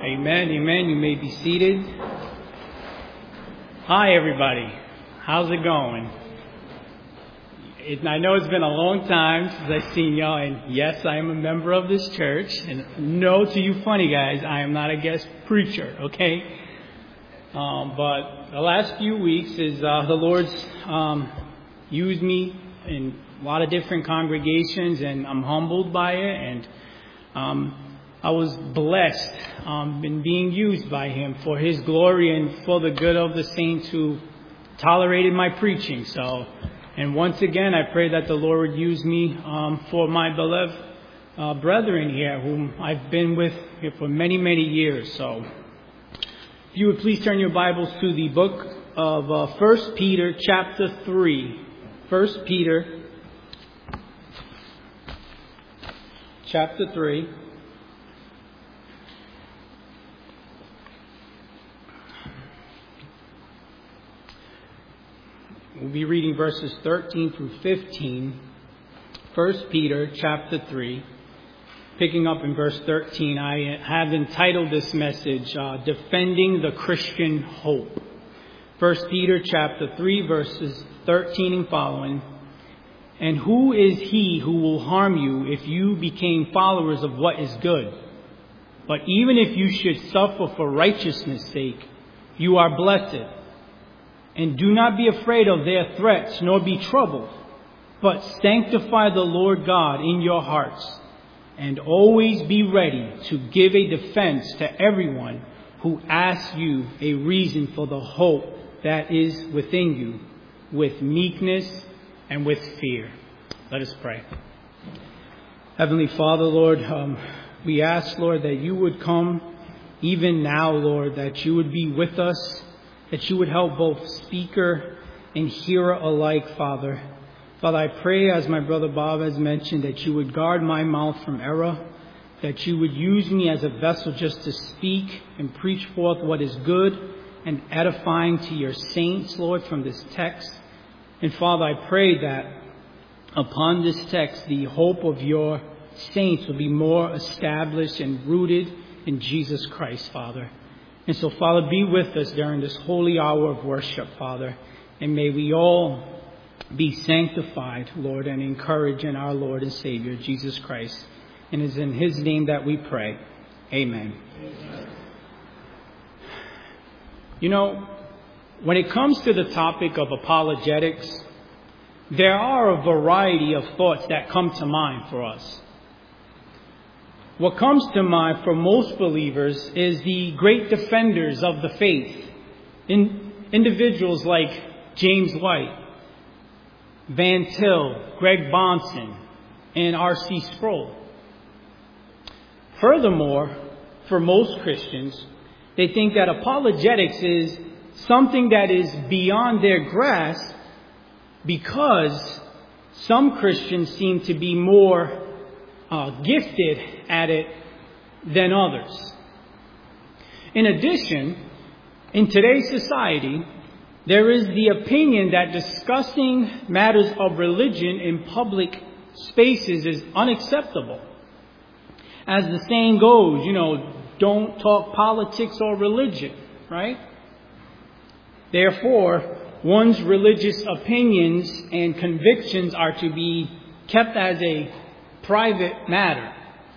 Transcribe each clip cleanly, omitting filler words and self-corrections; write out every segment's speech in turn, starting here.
Amen, amen. You may be seated. Hi, everybody. How's it going? I know it's been a long time since I've seen y'all, and yes, I am a member of this church. And no, to you funny guys, I am not a guest preacher, okay? But the last few weeks is the Lord's used me in a lot of different congregations, and I'm humbled by it, and I was blessed in being used by Him for His glory and for the good of the saints who tolerated my preaching. And once again, I pray that the Lord would use me for my beloved brethren here, whom I've been with here for many, many years. So, if you would please turn your Bibles to the book of 1 Peter chapter 3. 1 Peter chapter 3. We'll be reading verses 13 through 15. 1 Peter chapter 3. Picking up in verse 13, I have entitled this message, Defending the Christian Hope. 1 Peter chapter 3, verses 13 and following. And who is he who will harm you if you became followers of what is good? But even if you should suffer for righteousness' sake, you are blessed. And do not be afraid of their threats, nor be troubled, but sanctify the Lord God in your hearts, and always be ready to give a defense to everyone who asks you a reason for the hope that is within you, with meekness and with fear. Let us pray. Heavenly Father, Lord, we ask, Lord, that you would come even now, Lord, that you would be with us, that you would help both speaker and hearer alike, Father. Father, I pray, as my brother Bob has mentioned, that you would guard my mouth from error, that you would use me as a vessel just to speak and preach forth what is good and edifying to your saints, Lord, from this text. And Father, I pray that upon this text, the hope of your saints will be more established and rooted in Jesus Christ, Father. And so, Father, be with us during this holy hour of worship, Father. And may we all be sanctified, Lord, and encouraged in our Lord and Savior, Jesus Christ. And it is in His name that we pray. Amen. You know, when it comes to the topic of apologetics, there are a variety of thoughts that come to mind for us. What comes to mind for most believers is the great defenders of the faith, individuals like James White, Van Til, Greg Bahnsen, and R.C. Sproul. Furthermore, for most Christians, they think that apologetics is something that is beyond their grasp because some Christians seem to be more gifted at it than others. In addition, in today's society, there is the opinion that discussing matters of religion in public spaces is unacceptable. As the saying goes, don't talk politics or religion, right? Therefore, one's religious opinions and convictions are to be kept as a private matter.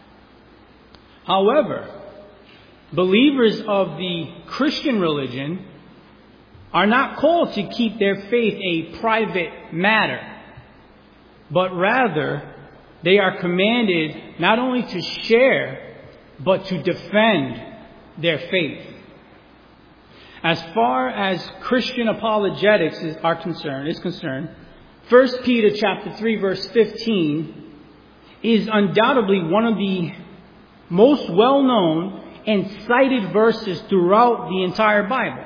However, believers of the Christian religion are not called to keep their faith a private matter, but rather they are commanded not only to share, but to defend their faith. As far as Christian apologetics is concerned, 1 Peter chapter 3 verse 15 is undoubtedly one of the most well-known and cited verses throughout the entire Bible.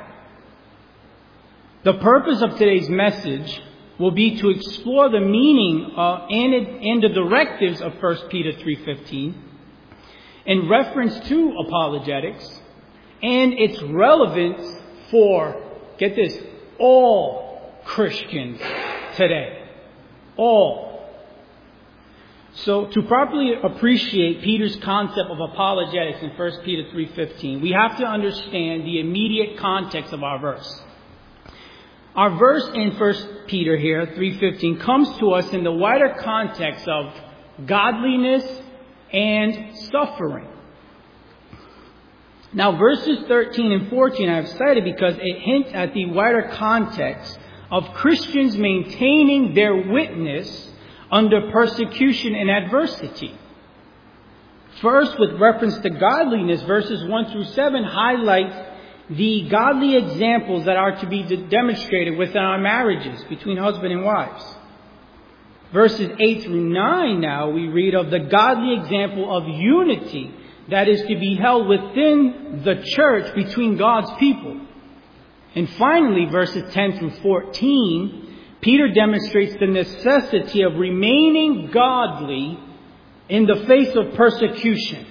The purpose of today's message will be to explore the meaning and the directives of 1 Peter 3:15 in reference to apologetics and its relevance for, get this, all Christians today. All. So to properly appreciate Peter's concept of apologetics in 1 Peter 3:15, we have to understand the immediate context of our verse. Our verse in 1 Peter here, 3:15, comes to us in the wider context of godliness and suffering. Now, verses 13 and 14 I have cited because it hints at the wider context of Christians maintaining their witness under persecution and adversity. First, with reference to godliness, verses 1 through 7 highlight the godly examples that are to be demonstrated within our marriages between husband and wives. Verses 8 through 9 now we read of the godly example of unity that is to be held within the church between God's people. And finally, verses 10 through 14, Peter demonstrates the necessity of remaining godly in the face of persecution.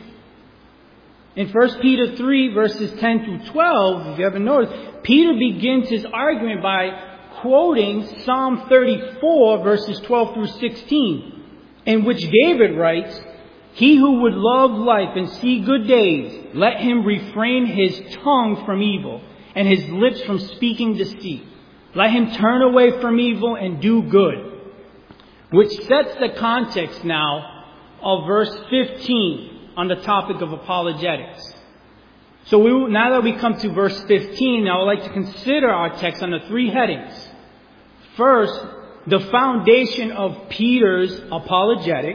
In 1 Peter 3, verses 10 through 12, if you haven't noticed, Peter begins his argument by quoting Psalm 34, verses 12 through 16, in which David writes, "He who would love life and see good days, let him refrain his tongue from evil and his lips from speaking deceit. Let him turn away from evil and do good." Which sets the context now of verse 15 on the topic of apologetics. So now that we come to verse 15, I would like to consider our text under three headings. First, the foundation of Peter's apologetic.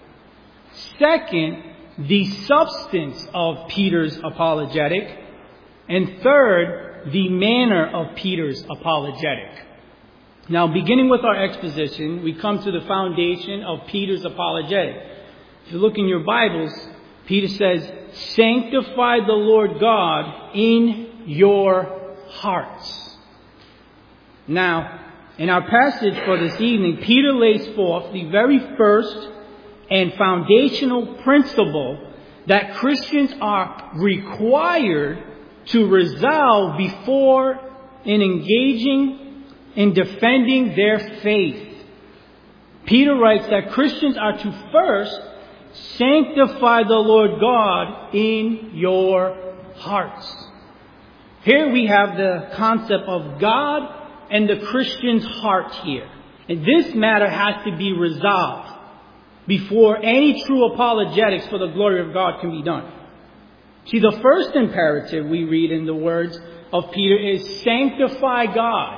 Second, the substance of Peter's apologetic. And third, the manner of Peter's apologetic. Now, beginning with our exposition, we come to the foundation of Peter's apologetic. If you look in your Bibles, Peter says, "Sanctify the Lord God in your hearts." Now, in our passage for this evening, Peter lays forth the very first and foundational principle that Christians are required to resolve before in engaging in defending their faith. Peter writes that Christians are to first sanctify the Lord God in your hearts. Here we have the concept of God and the Christian's heart here. And this matter has to be resolved before any true apologetics for the glory of God can be done. See, the first imperative we read in the words of Peter is sanctify God.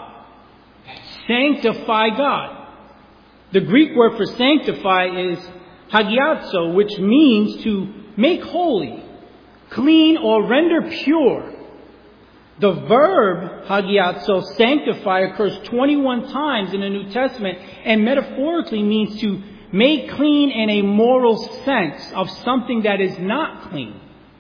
Sanctify God. The Greek word for sanctify is hagiazo, which means to make holy, clean, or render pure. The verb hagiazo, sanctify, occurs 21 times in the New Testament and metaphorically means to make clean in a moral sense of something that is not clean.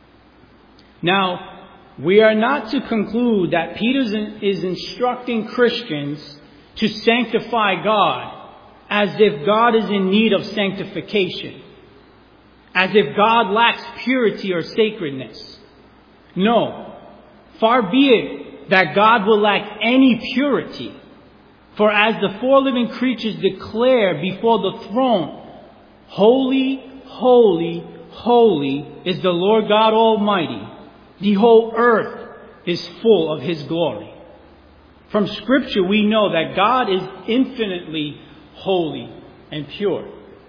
Now, we are not to conclude that Peter is instructing Christians to sanctify God as if God is in need of sanctification, as if God lacks purity or sacredness. No, far be it that God will lack any purity. For as the four living creatures declare before the throne, "Holy, holy, holy is the Lord God Almighty. The whole earth is full of His glory." From Scripture we know that God is infinitely holy and pure.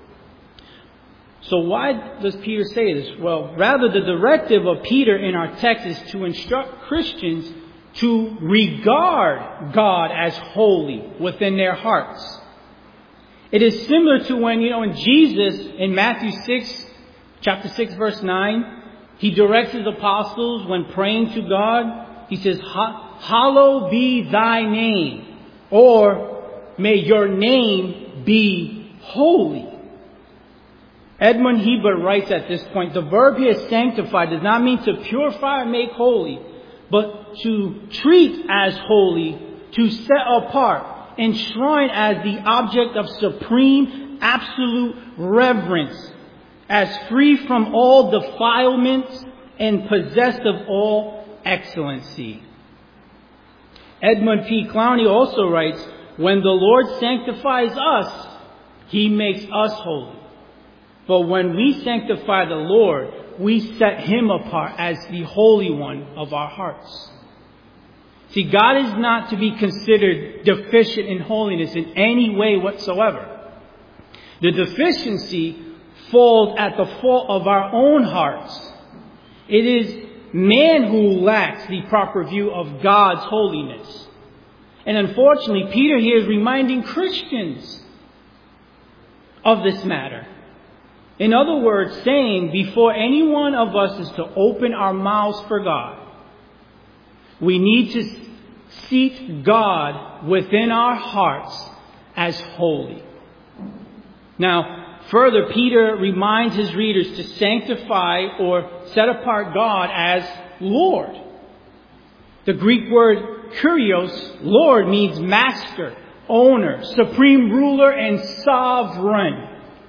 So why does Peter say this? Well, rather the directive of Peter in our text is to instruct Christians to regard God as holy within their hearts. It is similar to when, in Jesus, in Matthew 6, chapter 6, verse 9, He directs His apostles when praying to God. He says, "Hallowed be thy name," or "May your name be holy." Edmund Hebert writes at this point, the verb here, sanctify, does not mean to purify or make holy, but to treat as holy, to set apart, enshrine as the object of supreme, absolute reverence, as free from all defilements and possessed of all excellency. Edmund P. Clowney also writes, when the Lord sanctifies us, He makes us holy. But when we sanctify the Lord, we set Him apart as the Holy One of our hearts. See, God is not to be considered deficient in holiness in any way whatsoever. The deficiency falls at the fault of our own hearts. It is man who lacks the proper view of God's holiness. And unfortunately, Peter here is reminding Christians of this matter. In other words, saying before any one of us is to open our mouths for God, we need to seek God within our hearts as holy. Now, further, Peter reminds his readers to sanctify or set apart God as Lord. The Greek word kurios, Lord, means master, owner, supreme ruler, and sovereign.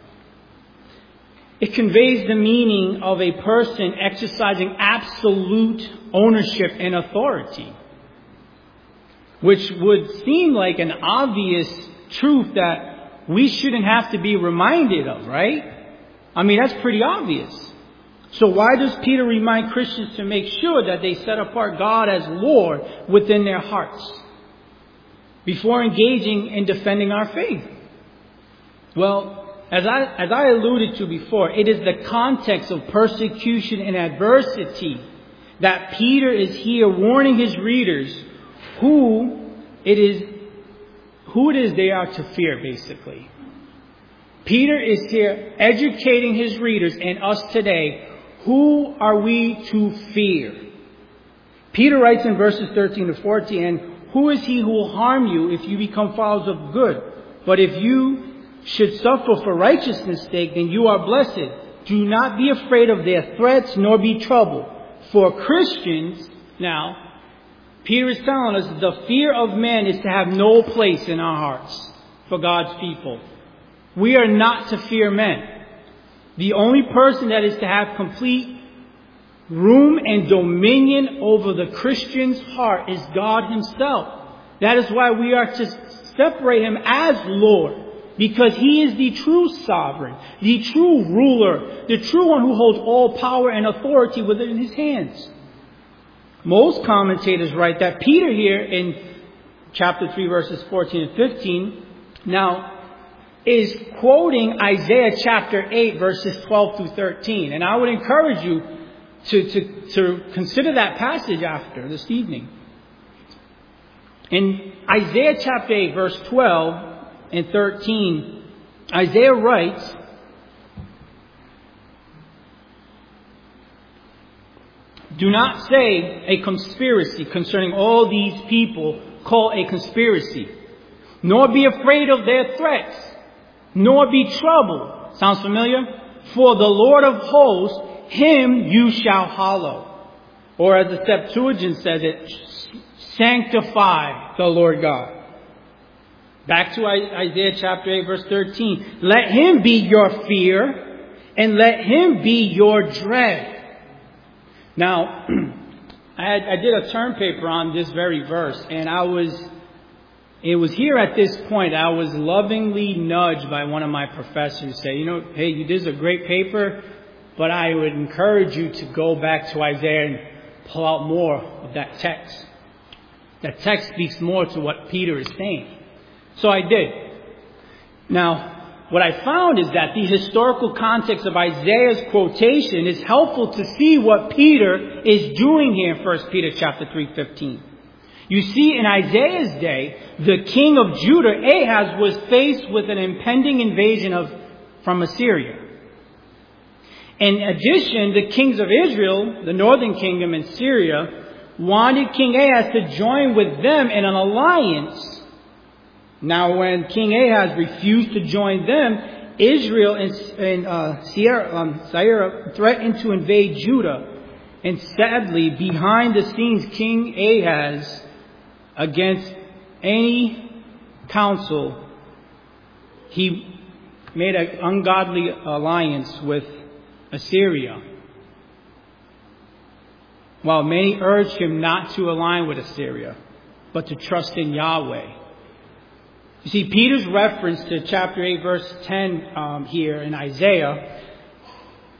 It conveys the meaning of a person exercising absolute ownership and authority, which would seem like an obvious truth that we shouldn't have to be reminded of, right? I mean, that's pretty obvious. So why does Peter remind Christians to make sure that they set apart God as Lord within their hearts before engaging in defending our faith? Well, as I alluded to before, it is the context of persecution and adversity that Peter is here warning his readers who it is they are to fear, basically. Peter is here educating his readers and us today. Who are we to fear? Peter writes in verses 13 to 14, and who is he who will harm you if you become followers of good? But if you should suffer for righteousness' sake, then you are blessed. Do not be afraid of their threats, nor be troubled. For Christians, now, Peter is telling us the fear of man is to have no place in our hearts for God's people. We are not to fear men. The only person that is to have complete room and dominion over the Christian's heart is God Himself. That is why we are to separate Him as Lord, because He is the true sovereign, the true ruler, the true one who holds all power and authority within His hands. Most commentators write that Peter here in chapter 3 verses 14 and 15 now is quoting Isaiah chapter 8 verses 12 through 13. And I would encourage you to consider that passage after this evening. In Isaiah chapter 8 verse 12 and 13, Isaiah writes, "Do not say a conspiracy concerning all these people call a conspiracy, nor be afraid of their threats, nor be troubled." Sounds familiar? "For the Lord of hosts, Him you shall hallow." Or as the Septuagint says it, sanctify the Lord God. Back to Isaiah chapter 8 verse 13. "Let Him be your fear, and let Him be your dread." Now, I did a term paper on this very verse, and it was here at this point I was lovingly nudged by one of my professors, say, hey, you did a great paper, but I would encourage you to go back to Isaiah and pull out more of that text. That text speaks more to what Peter is saying. So I did. Now, what I found is that the historical context of Isaiah's quotation is helpful to see what Peter is doing here in 1 Peter chapter 3:15. You see, in Isaiah's day, the king of Judah, Ahaz, was faced with an impending invasion from Assyria. In addition, the kings of Israel, the northern kingdom and Syria, wanted King Ahaz to join with them in an alliance. Now, when King Ahaz refused to join them, Israel and Syria threatened to invade Judah. And sadly, behind the scenes, King Ahaz, against any counsel, he made an ungodly alliance with Assyria, while many urged him not to align with Assyria, but to trust in Yahweh. You see, Peter's reference to chapter 8, verse 10 here in Isaiah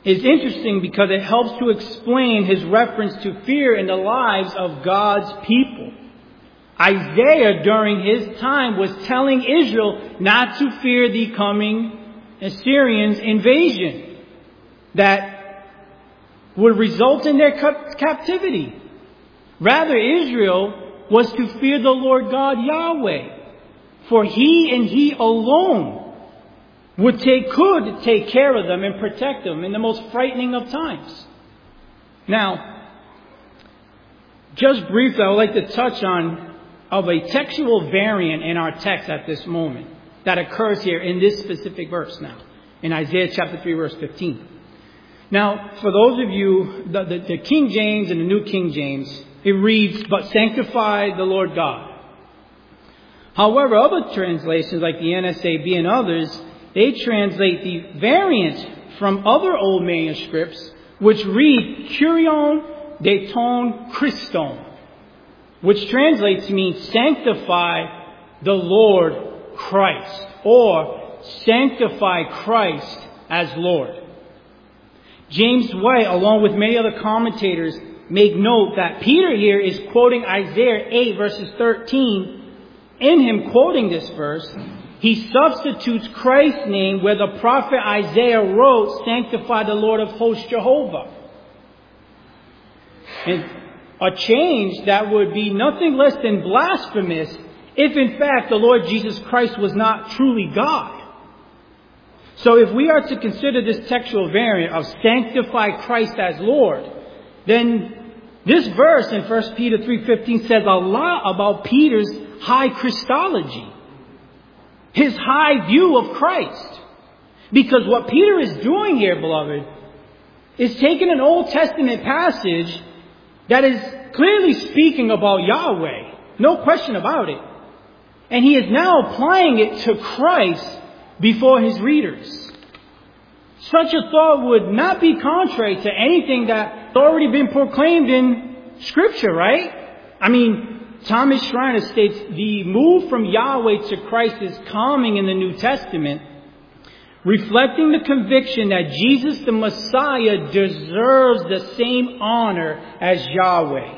is interesting because it helps to explain his reference to fear in the lives of God's people. Isaiah, during his time, was telling Israel not to fear the coming Assyrians' invasion that would result in their captivity. Rather, Israel was to fear the Lord God Yahweh, for He and He alone could take care of them and protect them in the most frightening of times. Now, just briefly, I would like to touch on a textual variant in our text at this moment that occurs here in this specific verse now, in Isaiah chapter 3, verse 15. Now, for those of you, the King James and the New King James, it reads, "But sanctify the Lord God." However, other translations like the NSAB and others, they translate the variant from other old manuscripts, which read, "Kurion de ton Christon," which translates to mean "sanctify the Lord Christ," or "sanctify Christ as Lord." James White, along with many other commentators, make note that Peter here is quoting Isaiah 8 verses 13. In him quoting this verse, he substitutes Christ's name where the prophet Isaiah wrote, "Sanctify the Lord of hosts Jehovah." And a change that would be nothing less than blasphemous if in fact the Lord Jesus Christ was not truly God. So if we are to consider this textual variant of "sanctify Christ as Lord," then this verse in 1 Peter 3:15 says a lot about Peter's high Christology, his high view of Christ. Because what Peter is doing here, beloved, is taking an Old Testament passage that is clearly speaking about Yahweh, no question about it, and he is now applying it to Christ before his readers. Such a thought would not be contrary to anything that's already been proclaimed in Scripture, right? I mean, Thomas Schreiner states the move from Yahweh to Christ is coming in the New Testament, reflecting the conviction that Jesus the Messiah deserves the same honor as Yahweh.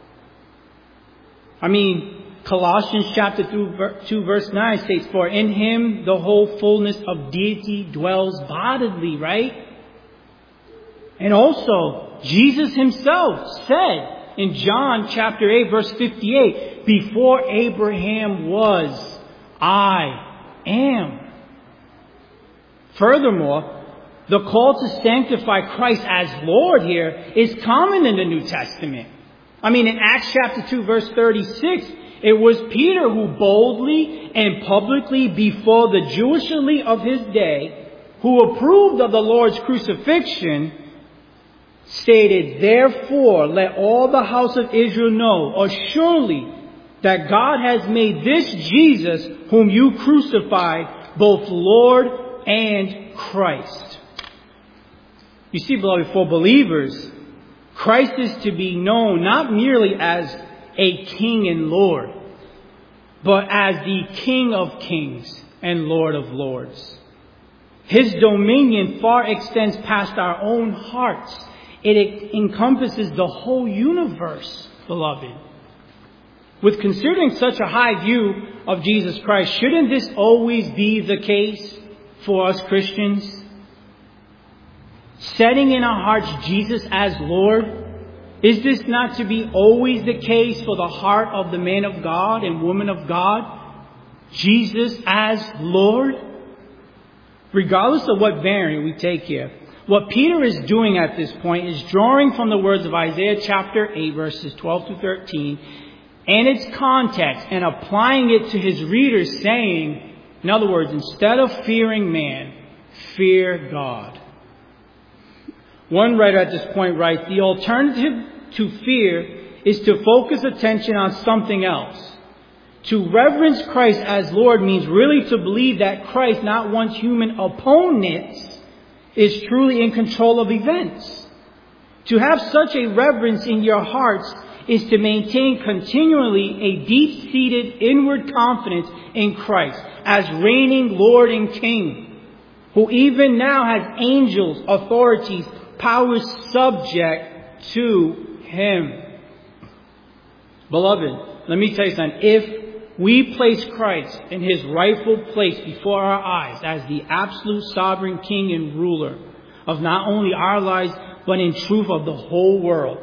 I mean, Colossians chapter 2 verse 9 states, "For in him the whole fullness of deity dwells bodily," right? And also, Jesus himself said in John chapter 8 verse 58, "Before Abraham was, I am." Furthermore, the call to sanctify Christ as Lord here is common in the New Testament. I mean, in Acts chapter 2 verse 36, it was Peter who boldly and publicly before the Jewish elite of his day, who approved of the Lord's crucifixion, stated, "Therefore let all the house of Israel know assuredly that God has made this Jesus whom you crucified both Lord and Christ." You see, beloved, for believers, Christ is to be known not merely as a King and Lord, but as the King of Kings and Lord of Lords. His dominion far extends past our own hearts. It encompasses the whole universe, beloved. With considering such a high view of Jesus Christ, shouldn't this always be the case for us Christians? Setting in our hearts Jesus as Lord, is this not to be always the case for the heart of the man of God and woman of God? Jesus as Lord? Regardless of what variant we take here, what Peter is doing at this point is drawing from the words of Isaiah chapter 8 verses 12 to 13 and its context and applying it to his readers, saying, in other words, instead of fearing man, fear God. One writer at this point writes, "The alternative to fear is to focus attention on something else. To reverence Christ as Lord means really to believe that Christ, not one's human opponent, is truly in control of events. To have such a reverence in your hearts is to maintain continually a deep-seated inward confidence in Christ as reigning Lord and King, who even now has angels, authorities, powers subject to him. Beloved, let me tell you something. If we place Christ in his rightful place before our eyes as the absolute sovereign king and ruler of not only our lives, but in truth of the whole world,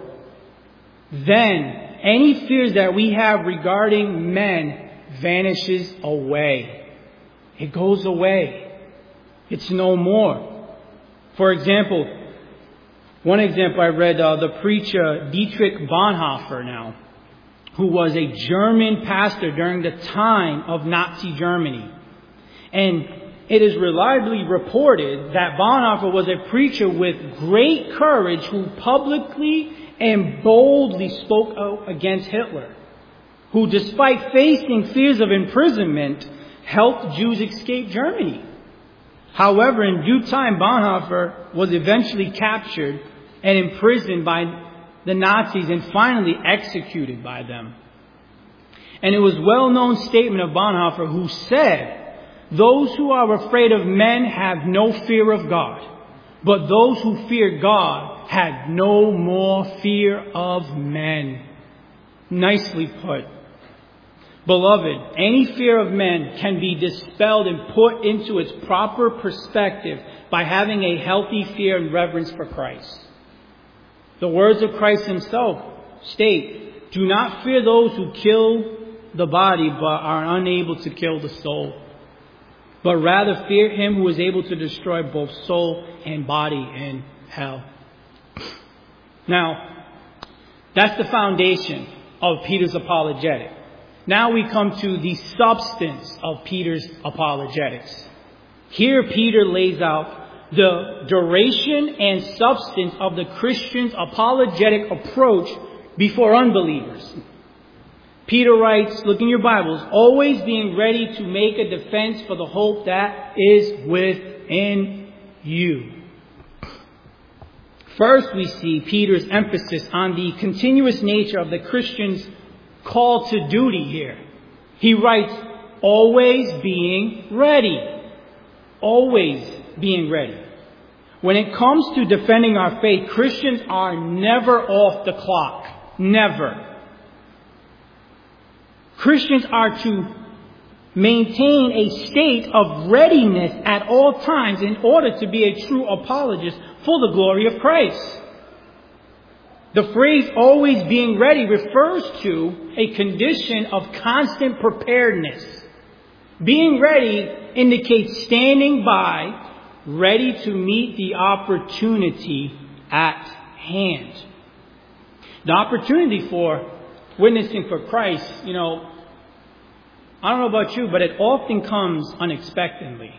then any fears that we have regarding men vanishes away. It goes away. It's no more. For example, one example I read, the preacher Dietrich Bonhoeffer now, who was a German pastor during the time of Nazi Germany. And it is reliably reported that Bonhoeffer was a preacher with great courage who publicly and boldly spoke out against Hitler, who despite facing fears of imprisonment, helped Jews escape Germany. However, in due time, Bonhoeffer was eventually captured and imprisoned by the Nazis and finally executed by them. And it was a well-known statement of Bonhoeffer, who said, "Those who are afraid of men have no fear of God, but those who fear God have no more fear of men." Nicely put. Beloved, any fear of men can be dispelled and put into its proper perspective by having a healthy fear and reverence for Christ. The words of Christ himself state, "Do not fear those who kill the body but are unable to kill the soul, but rather fear him who is able to destroy both soul and body in hell." Now, that's the foundation of Peter's apologetic. Now we come to the substance of Peter's apologetics. Here Peter lays out the duration and substance of the Christian's apologetic approach before unbelievers. Peter writes, look in your Bibles, "always being ready to make a defense for the hope that is within you." First, we see Peter's emphasis on the continuous nature of the Christian's call to duty here. He writes, "always being ready." Always being ready. When it comes to defending our faith, Christians are never off the clock. Never. Christians are to maintain a state of readiness at all times in order to be a true apologist for the glory of Christ. The phrase "always being ready" refers to a condition of constant preparedness. Being ready indicates standing by, ready to meet the opportunity at hand. The opportunity for witnessing for Christ, I don't know about you, but it often comes unexpectedly.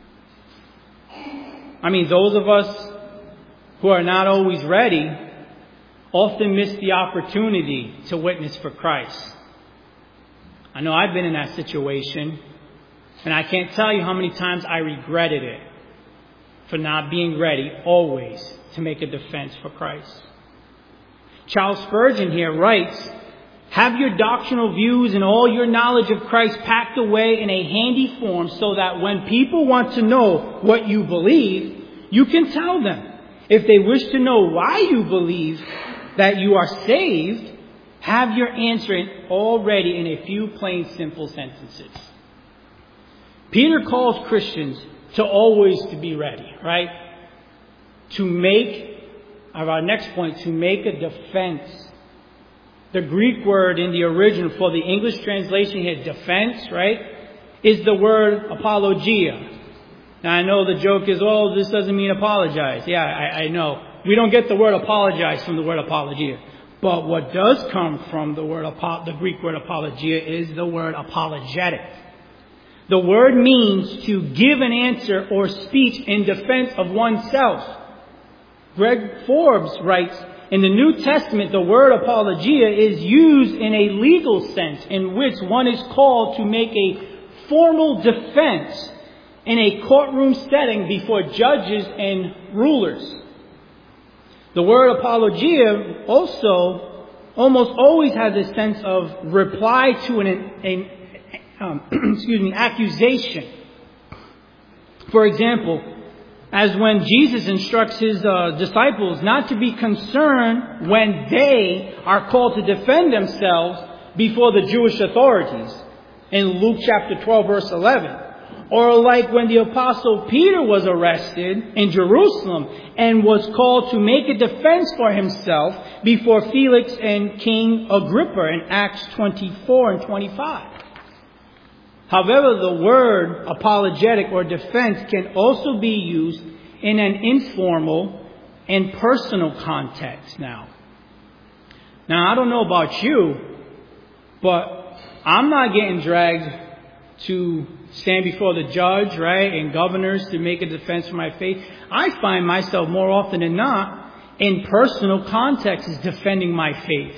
Those of us who are not always ready often miss the opportunity to witness for Christ. I know I've been in that situation, and I can't tell you how many times I regretted it for not being ready always to make a defense for Christ. Charles Spurgeon here writes, "Have your doctrinal views and all your knowledge of Christ packed away in a handy form so that when people want to know what you believe, you can tell them. If they wish to know why you believe that you are saved, have your answer already in a few plain, simple sentences." Peter calls Christians to always to be ready, right? To make, our next point, to make a defense. The Greek word in the original for the English translation here, defense, right, is the word apologia. Now I know the joke is, this doesn't mean apologize. Yeah, I know. We don't get the word apologize from the word apologia. But what does come from the Greek word apologia is the word apologetic. The word means to give an answer or speech in defense of oneself. Greg Forbes writes, "In the New Testament, the word apologia is used in a legal sense in which one is called to make a formal defense in a courtroom setting before judges and rulers." The word apologia also almost always has a sense of reply to an accusation. For example, as when Jesus instructs his disciples not to be concerned when they are called to defend themselves before the Jewish authorities in Luke chapter 12, verse 11. Or like when the Apostle Peter was arrested in Jerusalem and was called to make a defense for himself before Felix and King Agrippa in Acts 24 and 25. However, the word apologetic or defense can also be used in an informal and personal context now. Now, I don't know about you, but I'm not getting dragged to stand before the judge, right, and governors to make a defense for my faith. I find myself more often than not in personal contexts defending my faith.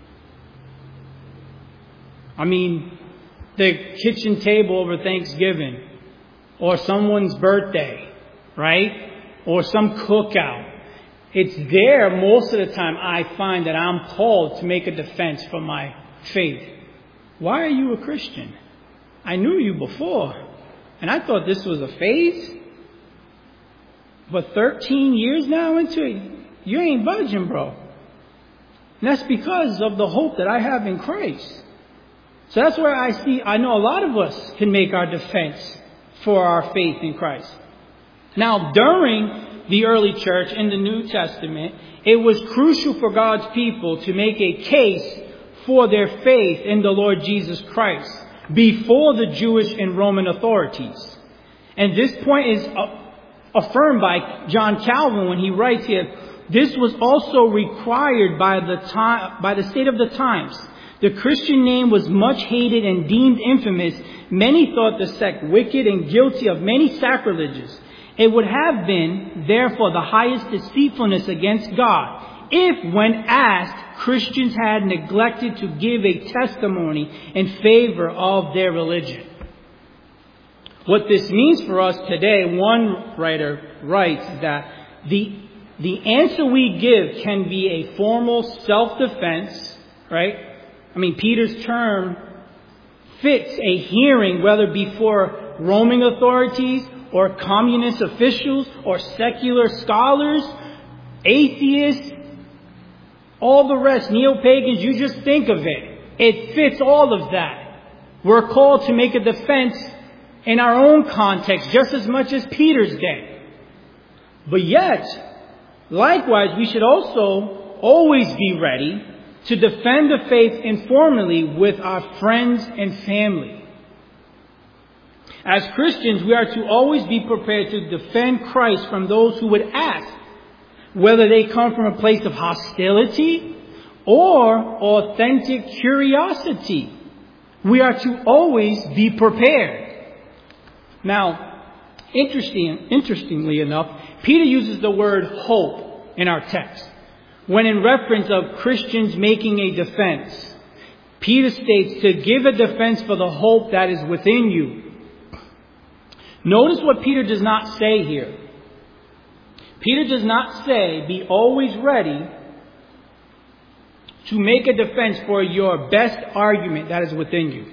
I mean, the kitchen table over Thanksgiving, or someone's birthday, right, or some cookout. It's there most of the time I find that I'm called to make a defense for my faith. Why are you a Christian? I knew you before, and I thought this was a phase. But 13 years now into it, you ain't budging, bro. And that's because of the hope that I have in Christ. So that's where I know a lot of us can make our defense for our faith in Christ. Now, during the early church in the New Testament, it was crucial for God's people to make a case for their faith in the Lord Jesus Christ before the Jewish and Roman authorities. And this point is affirmed by John Calvin when he writes here, this was also required by the state of the times. The Christian name was much hated and deemed infamous. Many thought the sect wicked and guilty of many sacrileges. It would have been, therefore, the highest deceitfulness against God if, when asked, Christians had neglected to give a testimony in favor of their religion. What this means for us today, one writer writes that the answer we give can be a formal self-defense, right? I mean, Peter's term fits a hearing, whether before Roman authorities or communist officials or secular scholars, atheists, all the rest, neo-pagans, you just think of it. It fits all of that. We're called to make a defense in our own context just as much as Peter's did. But yet, likewise, we should also always be ready to defend the faith informally with our friends and family. As Christians, we are to always be prepared to defend Christ from those who would ask, whether they come from a place of hostility or authentic curiosity. We are to always be prepared. Now, interestingly enough, Peter uses the word hope in our text when in reference of Christians making a defense. Peter states to give a defense for the hope that is within you. Notice what Peter does not say here. Peter does not say, be always ready to make a defense for your best argument that is within you.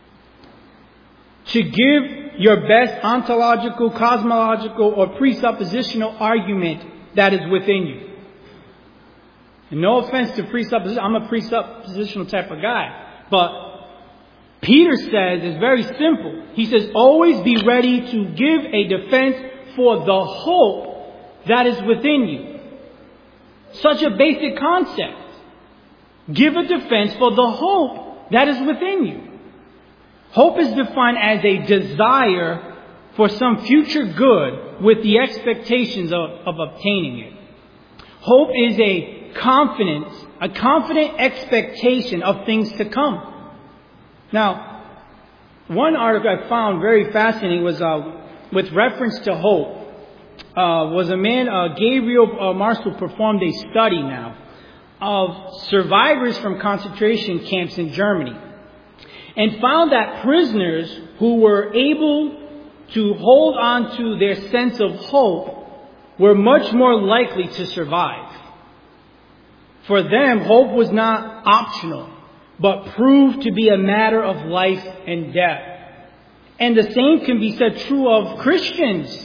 To give your best ontological, cosmological, or presuppositional argument that is within you. And no offense to presupposition, I'm a presuppositional type of guy. But Peter says it's very simple. He says, always be ready to give a defense for the hope that is within you. Such a basic concept. Give a defense for the hope that is within you. Hope is defined as a desire for some future good with the expectations of obtaining it. Hope is a confident expectation of things to come. Now, one article I found very fascinating was with reference to hope. Was a man, Gabriel Marcel, performed a study now of survivors from concentration camps in Germany and found that prisoners who were able to hold on to their sense of hope were much more likely to survive. For them, hope was not optional, but proved to be a matter of life and death. And the same can be said true of Christians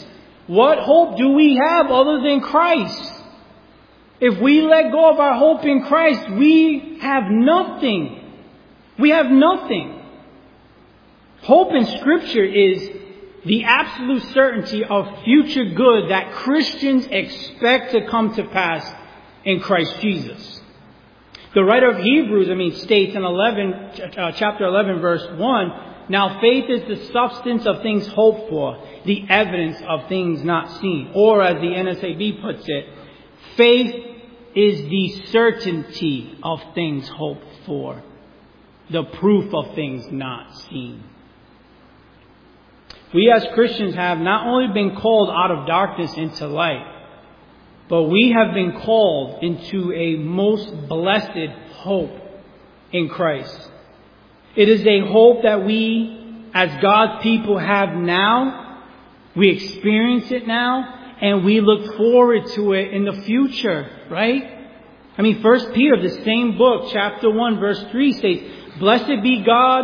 What hope do we have other than Christ? If we let go of our hope in Christ, we have nothing. We have nothing. Hope in Scripture is the absolute certainty of future good that Christians expect to come to pass in Christ Jesus. The writer of Hebrews, states in chapter 11, verse 1, now faith is the substance of things hoped for, the evidence of things not seen. Or as the NSAB puts it, faith is the certainty of things hoped for, the proof of things not seen. We as Christians have not only been called out of darkness into light, but we have been called into a most blessed hope in Christ. It is a hope that we as God's people have now. We experience it now, and we look forward to it in the future, right? 1 Peter, the same book, chapter 1, verse 3 states, Blessed be the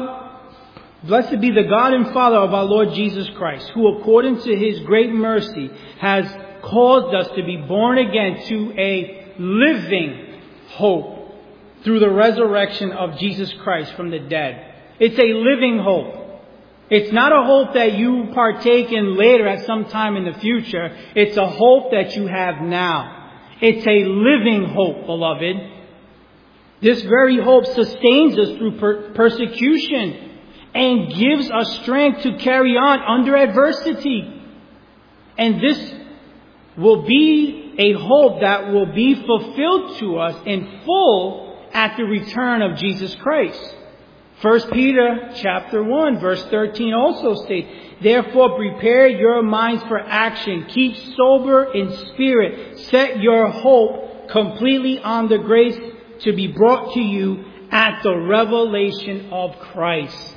God and Father of our Lord Jesus Christ, who according to His great mercy has caused us to be born again to a living hope through the resurrection of Jesus Christ from the dead. It's a living hope. It's not a hope that you partake in later at some time in the future. It's a hope that you have now. It's a living hope, beloved. This very hope sustains us through persecution and gives us strength to carry on under adversity. And this will be a hope that will be fulfilled to us in full at the return of Jesus Christ. 1 Peter chapter 1 verse 13 also states, Therefore prepare your minds for action. Keep sober in spirit. Set your hope completely on the grace to be brought to you at the revelation of Christ.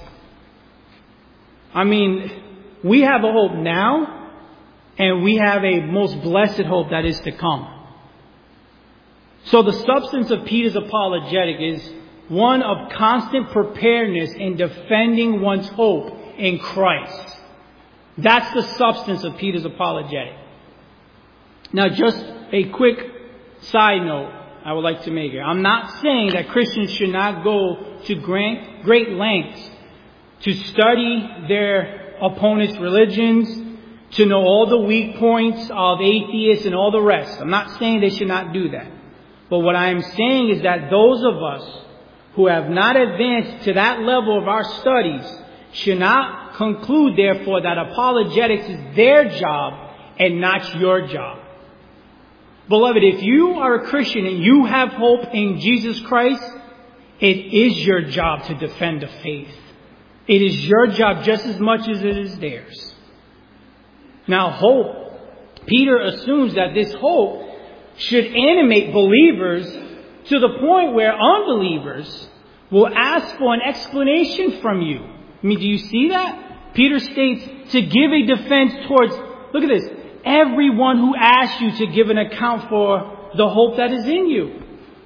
We have a hope now, and we have a most blessed hope that is to come. So the substance of Peter's apologetic is one of constant preparedness in defending one's hope in Christ. That's the substance of Peter's apologetic. Now, just a quick side note I would like to make here. I'm not saying that Christians should not go to great lengths to study their opponents' religions, to know all the weak points of atheists and all the rest. I'm not saying they should not do that. But what I am saying is that those of us who have not advanced to that level of our studies should not conclude, therefore, that apologetics is their job and not your job. Beloved, if you are a Christian and you have hope in Jesus Christ, it is your job to defend the faith. It is your job just as much as it is theirs. Now, hope, Peter assumes that this hope should animate believers to the point where unbelievers will ask for an explanation from you. Do you see that? Peter states to give a defense towards, look at this, everyone who asks you to give an account for the hope that is in you.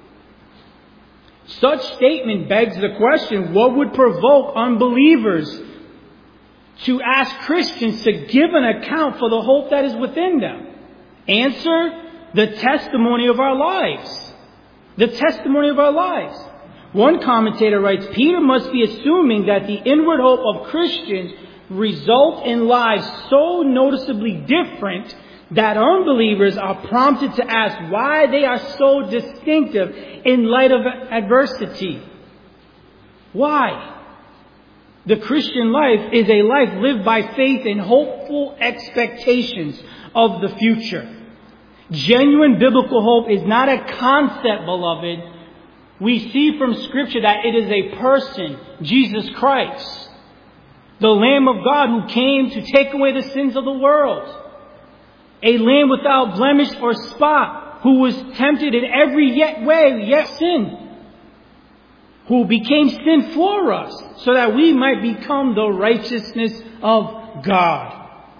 Such statement begs the question, what would provoke unbelievers to ask Christians to give an account for the hope that is within them? Answer, the testimony of our lives. The testimony of our lives. One commentator writes, Peter must be assuming that the inward hope of Christians result in lives so noticeably different that unbelievers are prompted to ask why they are so distinctive in light of adversity. Why? The Christian life is a life lived by faith and hopeful expectations of the future. Genuine biblical hope is not a concept, beloved. We see from Scripture that it is a person, Jesus Christ, the Lamb of God who came to take away the sins of the world. A Lamb without blemish or spot, who was tempted in every way, yet sin, who became sin for us, so that we might become the righteousness of God.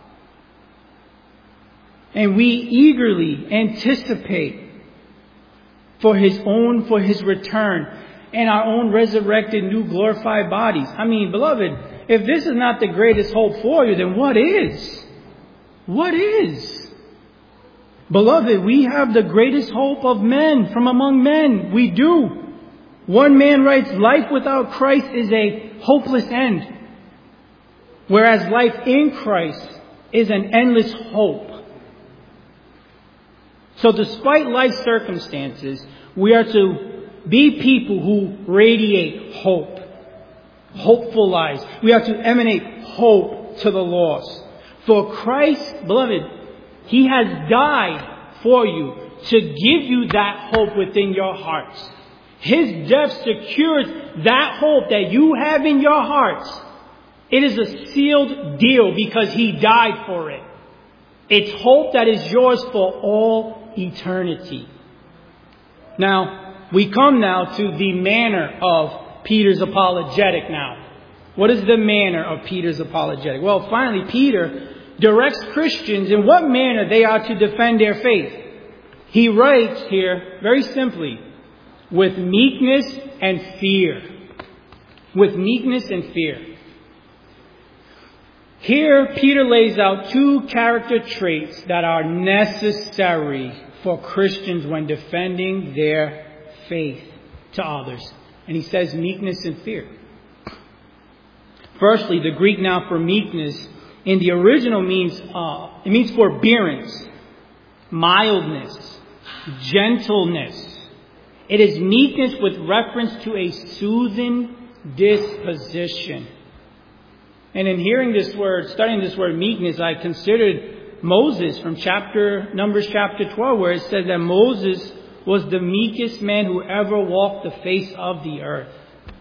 And we eagerly anticipate for His return and our own resurrected, new glorified bodies. Beloved, if this is not the greatest hope for you, then what is? What is? Beloved, we have the greatest hope of men from among men. We do. One man writes, life without Christ is a hopeless end, whereas life in Christ is an endless hope. So despite life circumstances, we are to be people who radiate hope. Hopeful lives. We are to emanate hope to the lost. For Christ, beloved, He has died for you to give you that hope within your hearts. His death secures that hope that you have in your hearts. It is a sealed deal because He died for it. It's hope that is yours for all eternity. Now, we come now to the manner of Peter's apologetic now. What is the manner of Peter's apologetic? Well, finally, Peter directs Christians in what manner they are to defend their faith. He writes here, very simply, with meekness and fear. With meekness and fear. Here, Peter lays out two character traits that are necessary for Christians when defending their faith to others. And he says meekness and fear. Firstly, the Greek now for meekness in the original means forbearance, mildness, gentleness. It is meekness with reference to a soothing disposition. And in hearing this word, studying this word meekness, I considered Moses from Numbers chapter 12, where it said that Moses was the meekest man who ever walked the face of the earth.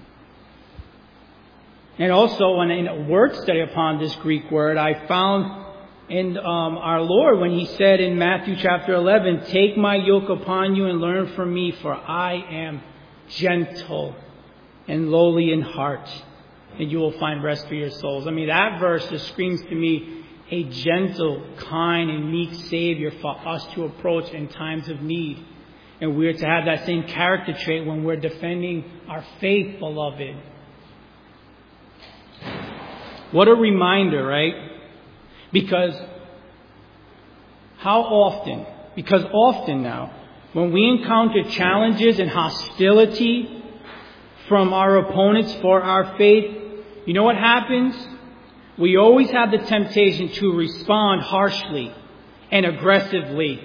And also, in a word study upon this Greek word, I found in our Lord when He said in Matthew chapter 11, take my yoke upon you and learn from me, for I am gentle and lowly in heart, and you will find rest for your souls. I mean, that verse just screams to me a gentle, kind, and meek Savior for us to approach in times of need. And we're to have that same character trait when we're defending our faith, beloved. What a reminder, right? Because often now, when we encounter challenges and hostility from our opponents for our faith, you know what happens? We always have the temptation to respond harshly and aggressively.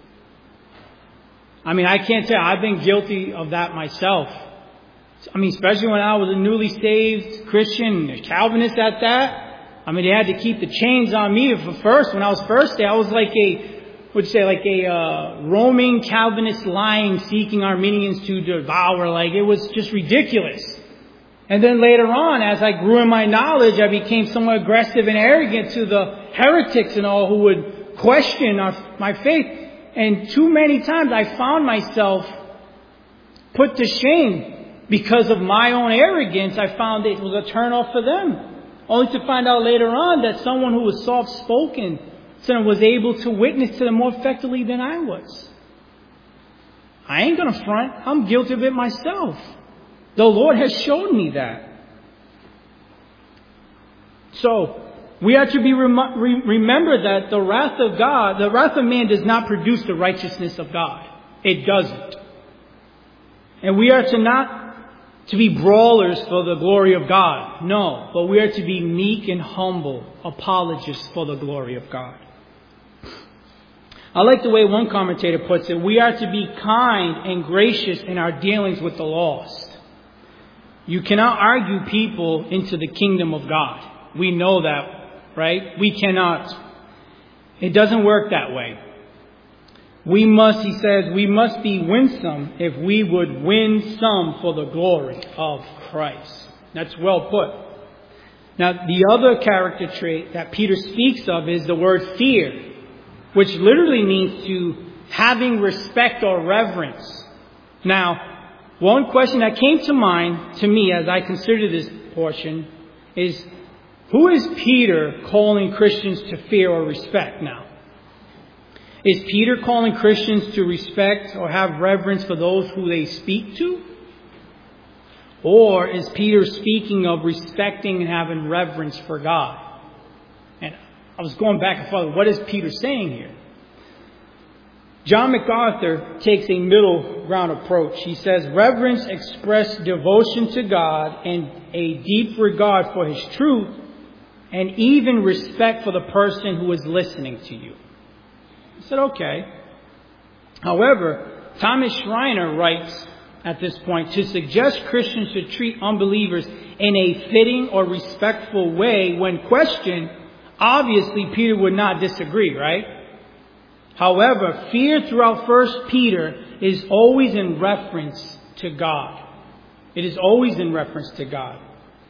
I mean, I can't tell. I've been guilty of that myself. I mean, especially when I was a newly saved Christian, a Calvinist at that. I mean, they had to keep the chains on me. When I was first there, I was like a roaming Calvinist lion seeking Arminians to devour. Like, it was just ridiculous. And then later on, as I grew in my knowledge, I became somewhat aggressive and arrogant to the heretics and all who would question my faith. And too many times I found myself put to shame because of my own arrogance. I found it was a turn off for them. Only to find out later on that someone who was soft-spoken was able to witness to them more effectively than I was. I ain't going to front. I'm guilty of it myself. The Lord has shown me that. So, we are to be remember that the wrath of man does not produce the righteousness of God. It doesn't. And we are to be brawlers for the glory of God. No, but we are to be meek and humble apologists for the glory of God. I like the way one commentator puts it. We are to be kind and gracious in our dealings with the lost. You cannot argue people into the kingdom of God. We know that, right? We cannot. It doesn't work that way. He says, we must be winsome if we would win some for the glory of Christ. That's well put. Now, the other character trait that Peter speaks of is the word fear, which literally means to having respect or reverence. Now, one question that came to mind to me as I considered this portion is, who is Peter calling Christians to fear or respect now? Is Peter calling Christians to respect or have reverence for those who they speak to? Or is Peter speaking of respecting and having reverence for God? And I was going back and forth. What is Peter saying here? John MacArthur takes a middle ground approach. He says, reverence express devotion to God and a deep regard for His truth, and even respect for the person who is listening to you. I said, okay. However, Thomas Schreiner writes at this point, to suggest Christians should treat unbelievers in a fitting or respectful way when questioned, obviously Peter would not disagree, right? However, fear throughout 1 Peter is always in reference to God. It is always in reference to God.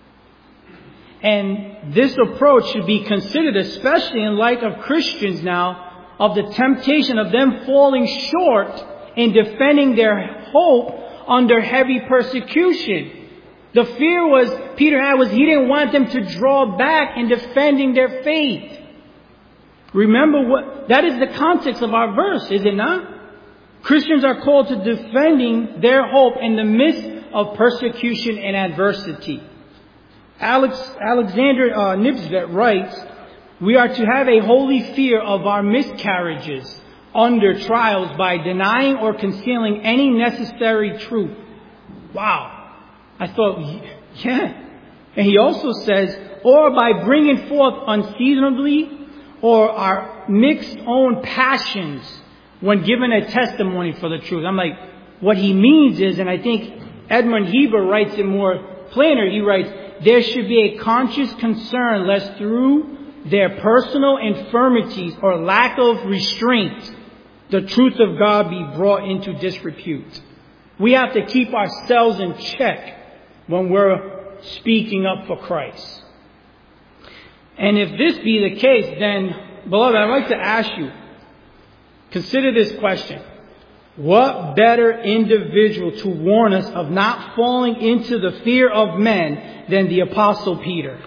And this approach should be considered, especially in light of Christians now, of the temptation of them falling short in defending their hope under heavy persecution. The fear Peter had was he didn't want them to draw back in defending their faith. Remember that is the context of our verse, is it not? Christians are called to defending their hope in the midst of persecution and adversity. Alexander Nibsvet writes, we are to have a holy fear of our miscarriages under trials by denying or concealing any necessary truth. Wow. I thought, yeah. And he also says, or by bringing forth unseasonably or our mixed own passions when given a testimony for the truth. I'm like, what he means is, and I think Edmund Heber writes it more plainer, he writes, there should be a conscious concern lest through their personal infirmities or lack of restraint, the truth of God be brought into disrepute. We have to keep ourselves in check when we're speaking up for Christ. And if this be the case, then, beloved, I'd like to ask you, consider this question. What better individual to warn us of not falling into the fear of men than the Apostle Peter?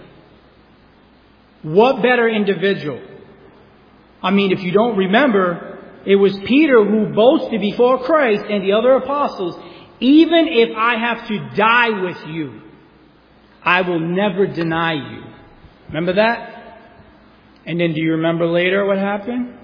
What better individual? I mean, if you don't remember, it was Peter who boasted before Christ and the other apostles, even if I have to die with you, I will never deny you. Remember that? And then do you remember later what happened?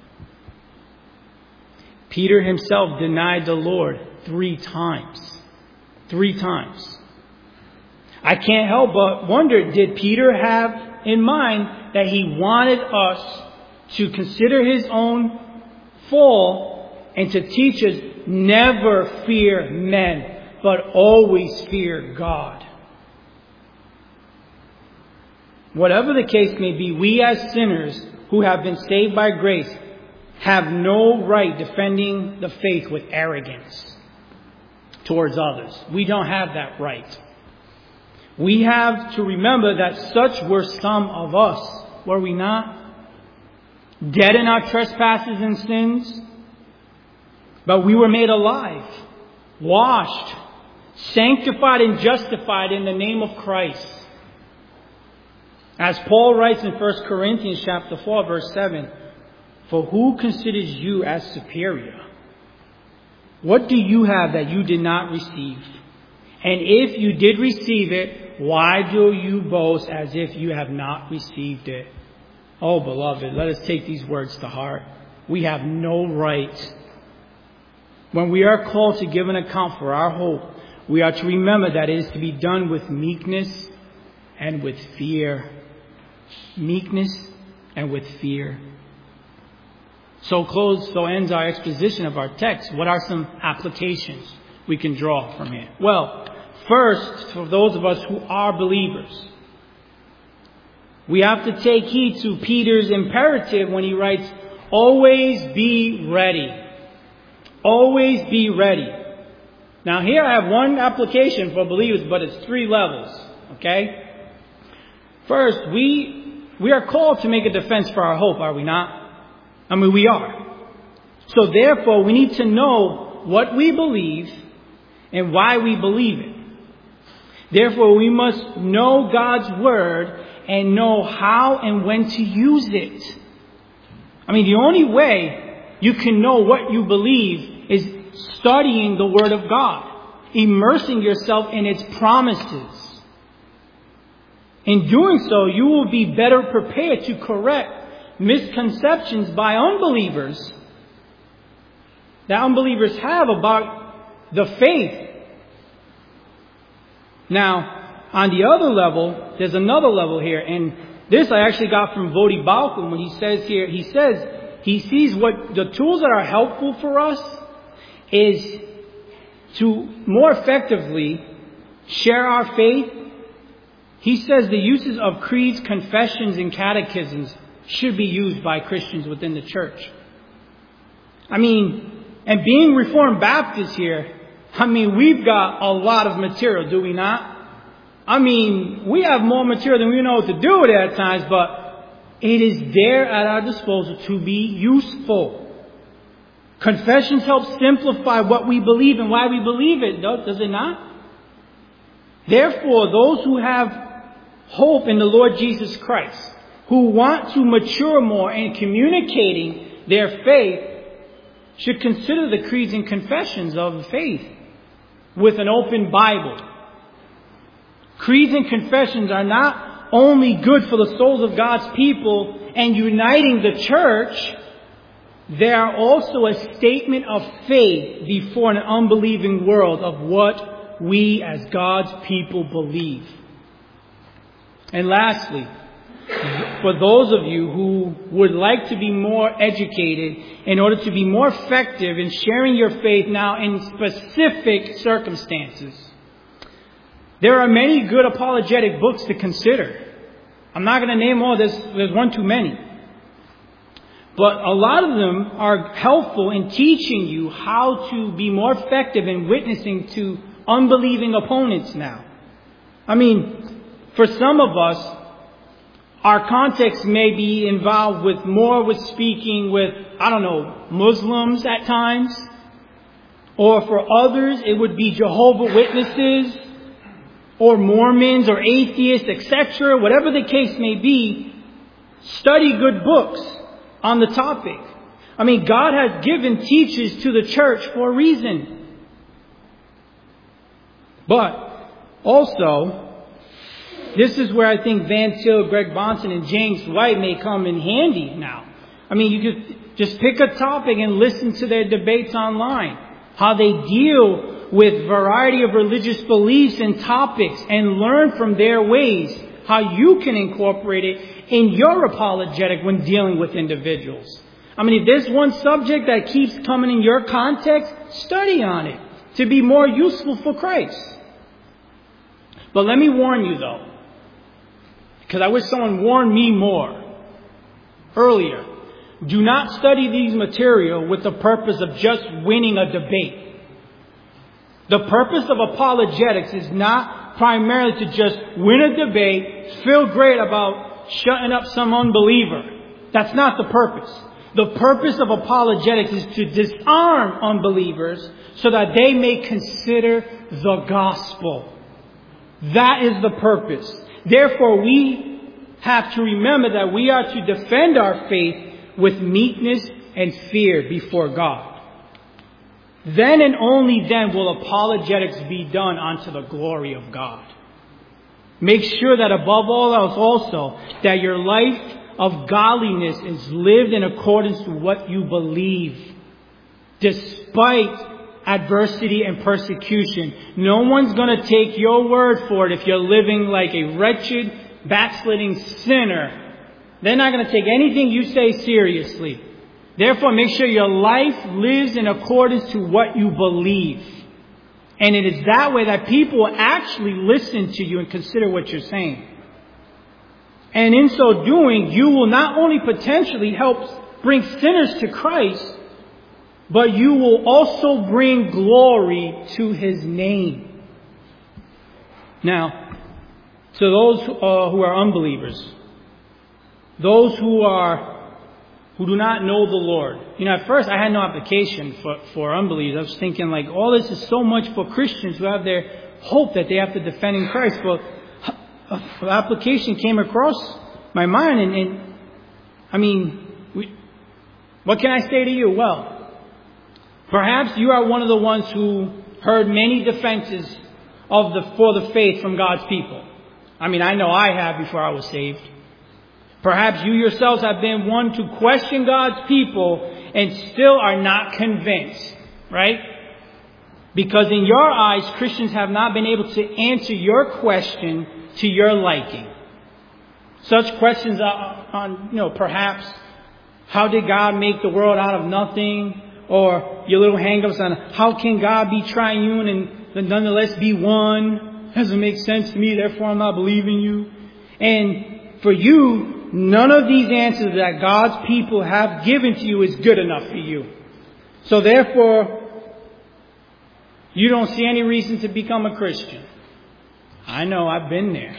Peter himself denied the Lord 3 times. 3 times. I can't help but wonder, did Peter have in mind that he wanted us to consider his own fall and to teach us never fear men, but always fear God? Whatever the case may be, we as sinners who have been saved by grace have no right defending the faith with arrogance towards others. We don't have that right. We have to remember that such were some of us, were we not? Dead in our trespasses and sins, but we were made alive, washed, sanctified and justified in the name of Christ. As Paul writes in 1 Corinthians chapter 4, verse 7, for who considers you as superior? What do you have that you did not receive? And if you did receive it, why do you boast as if you have not received it? Oh, beloved, let us take these words to heart. We have no right. When we are called to give an account for our hope, we are to remember that it is to be done with meekness and with fear. Meekness and with fear. So ends our exposition of our text. What are some applications we can draw from it? Well, first, for those of us who are believers, we have to take heed to Peter's imperative when he writes, always be ready. Always be ready. Now here I have one application for believers, but it's 3 levels. Okay? First, we are called to make a defense for our hope, are we not? I mean, we are. So therefore, we need to know what we believe and why we believe it. Therefore, we must know God's Word and know how and when to use it. I mean, the only way you can know what you believe is studying the Word of God, immersing yourself in its promises. In doing so, you will be better prepared to correct misconceptions by unbelievers that unbelievers have about the faith. Now, on the other level, there's another level here, and this I actually got from Vodi Balcom when he says here, he says he sees what the tools that are helpful for us is to more effectively share our faith. He says the uses of creeds, confessions, and catechisms should be used by Christians within the church. I mean, and being Reformed Baptists here, I mean, we've got a lot of material, do we not? I mean, we have more material than we know what to do with it at times, but it is there at our disposal to be useful. Confessions help simplify what we believe and why we believe it, does it not? Therefore, those who have hope in the Lord Jesus Christ, who want to mature more in communicating their faith, should consider the creeds and confessions of the faith with an open Bible. Creeds and confessions are not only good for the souls of God's people and uniting the church, they are also a statement of faith before an unbelieving world of what we as God's people believe. And lastly, for those of you who would like to be more educated in order to be more effective in sharing your faith now in specific circumstances, there are many good apologetic books to consider. I'm not going to name all this. There's one too many. But a lot of them are helpful in teaching you how to be more effective in witnessing to unbelieving opponents now. I mean, for some of us, our context may be involved with speaking with, Muslims at times. Or for others, it would be Jehovah's Witnesses, or Mormons, or atheists, etc. Whatever the case may be, study good books on the topic. I mean, God has given teachers to the church for a reason. But also, this is where I think Van Til, Greg Bonson, and James White may come in handy now. I mean, you could just pick a topic and listen to their debates online. How they deal with variety of religious beliefs and topics and learn from their ways how you can incorporate it in your apologetic when dealing with individuals. I mean, if there's one subject that keeps coming in your context, study on it to be more useful for Christ. But let me warn you though, because I wish someone warned me more earlier. Do not study these material with the purpose of just winning a debate. The purpose of apologetics is not primarily to just win a debate, feel great about shutting up some unbeliever. That's not the purpose. The purpose of apologetics is to disarm unbelievers so that they may consider the gospel. That is the purpose. Therefore, we have to remember that we are to defend our faith with meekness and fear before God. Then and only then will apologetics be done unto the glory of God. Make sure that above all else also, that your life of godliness is lived in accordance to what you believe. Despite adversity and persecution. No one's going to take your word for it if you're living like a wretched, backsliding sinner. They're not going to take anything you say seriously. Therefore, make sure your life lives in accordance to what you believe. And it is that way that people will actually listen to you and consider what you're saying. And in so doing, you will not only potentially help bring sinners to Christ, but you will also bring glory to His name. Now, to those who are unbelievers, those who do not know the Lord. At first I had no application for unbelievers. I was thinking like, all this is so much for Christians who have their hope that they have to defend in Christ. But the application came across my mind what can I say to you? Well, perhaps you are one of the ones who heard many defenses for the faith from God's people. I know I have before I was saved. Perhaps you yourselves have been one to question God's people and still are not convinced, right? Because in your eyes, Christians have not been able to answer your question to your liking. Such questions are perhaps, how did God make the world out of nothing? Or your little hang-ups on how can God be triune and nonetheless be one? Doesn't make sense to me, therefore I'm not believing you. And for you, none of these answers that God's people have given to you is good enough for you. So therefore, you don't see any reason to become a Christian. I know, I've been there.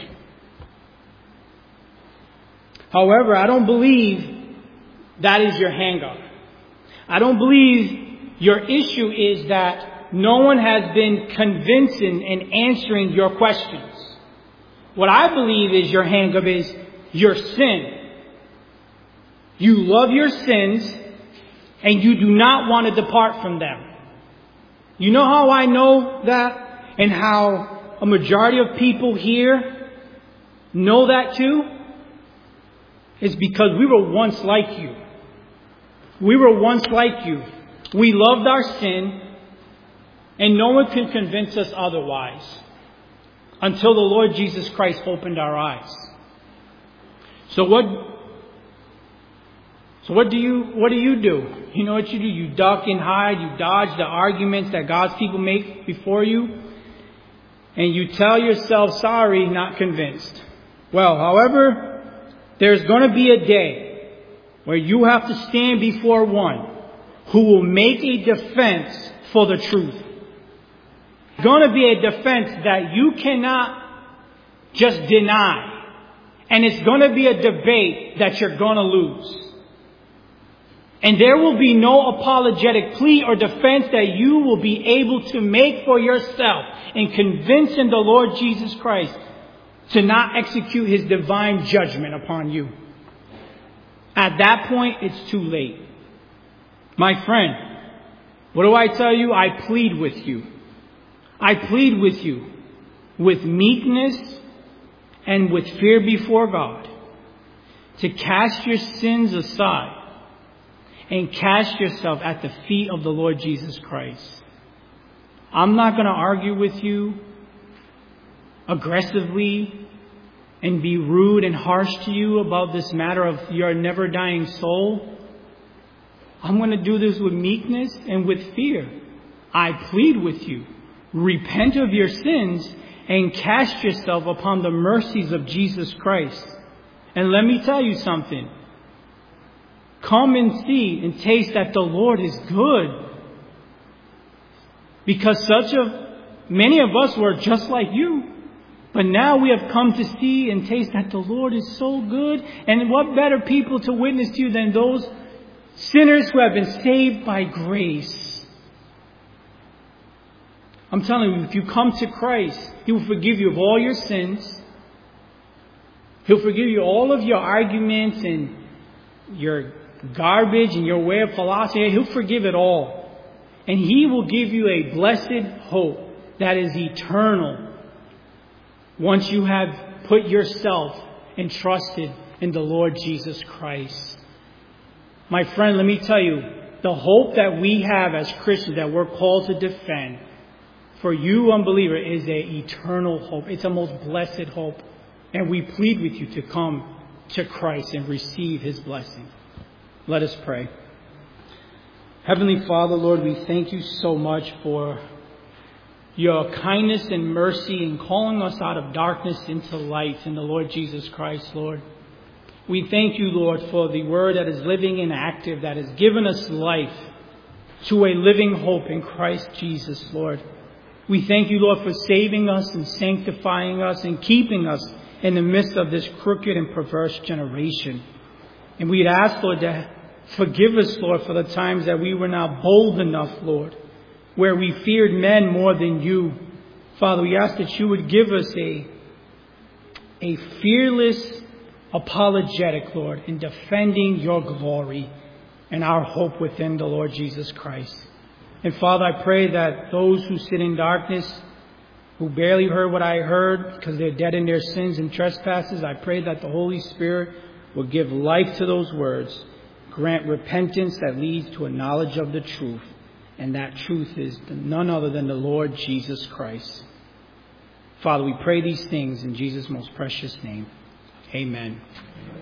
However, I don't believe that is your hang-up. I don't believe your issue is that no one has been convincing and answering your questions. What I believe is your hang-up is your sin. You love your sins and you do not want to depart from them. You know how I know that and how a majority of people here know that too? It's because we were once like you. We were once like you. We loved our sin, and no one can convince us otherwise until the Lord Jesus Christ opened our eyes. So what do you do? You know what you do? You duck and hide. You dodge the arguments that God's people make before you. And you tell yourself, sorry, not convinced. Well, however, there's going to be a day where you have to stand before one who will make a defense for the truth. It's going to be a defense that you cannot just deny. And it's going to be a debate that you're going to lose. And there will be no apologetic plea or defense that you will be able to make for yourself in convincing the Lord Jesus Christ to not execute His divine judgment upon you. At that point, it's too late. My friend, what do I tell you? I plead with you. I plead with you with meekness and with fear before God to cast your sins aside and cast yourself at the feet of the Lord Jesus Christ. I'm not going to argue with you aggressively and be rude and harsh to you about this matter of your never dying soul. I'm going to do this with meekness and with fear. I plead with you. Repent of your sins and cast yourself upon the mercies of Jesus Christ. And let me tell you something. Come and see and taste that the Lord is good. Because many of us were just like you. But now we have come to see and taste that the Lord is so good. And what better people to witness to you than those sinners who have been saved by grace? I'm telling you, if you come to Christ, He will forgive you of all your sins. He'll forgive you all of your arguments and your garbage and your way of philosophy. He'll forgive it all. And He will give you a blessed hope that is eternal once you have put yourself and trusted in the Lord Jesus Christ. My friend, let me tell you, the hope that we have as Christians that we're called to defend for you, unbeliever, is an eternal hope. It's a most blessed hope. And we plead with you to come to Christ and receive His blessing. Let us pray. Heavenly Father, Lord, we thank you so much for your kindness and mercy in calling us out of darkness into light in the Lord Jesus Christ, Lord. We thank you, Lord, for the word that is living and active, that has given us life to a living hope in Christ Jesus, Lord. We thank you, Lord, for saving us and sanctifying us and keeping us in the midst of this crooked and perverse generation. And we'd ask, Lord, to forgive us, Lord, for the times that we were not bold enough, Lord, where we feared men more than you. Father, we ask that you would give us a fearless apologetic, Lord, in defending your glory and our hope within the Lord Jesus Christ. And Father, I pray that those who sit in darkness, who barely heard what I heard because they're dead in their sins and trespasses, I pray that the Holy Spirit will give life to those words, grant repentance that leads to a knowledge of the truth, and that truth is none other than the Lord Jesus Christ. Father, we pray these things in Jesus' most precious name. Amen.